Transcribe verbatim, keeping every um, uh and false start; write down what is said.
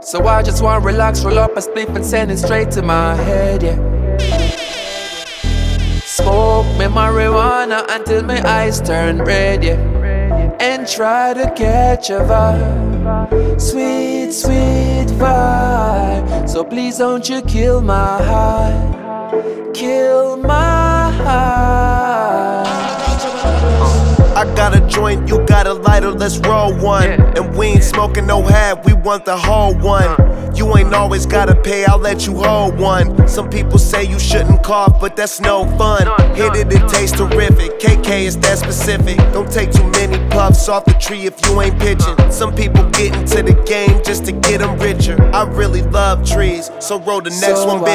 So I just wanna relax, roll up a spliff and send it straight to my head, yeah. Smoke me marijuana until my eyes turn red, yeah. And try to catch a vibe, sweet, sweet vibe. So please don't you kill my high, kill my high. I got a joint, you got a lighter, let's roll one. And we ain't smoking no half, we want the whole one. You ain't always gotta pay, I'll let you hold one. Some people say you shouldn't cough, but that's no fun. Hit it, it tastes terrific, K K is that specific. Don't take too many puffs off the tree if you ain't pitching. Some people get into the game just to get them richer. I really love trees, so roll the next So one big.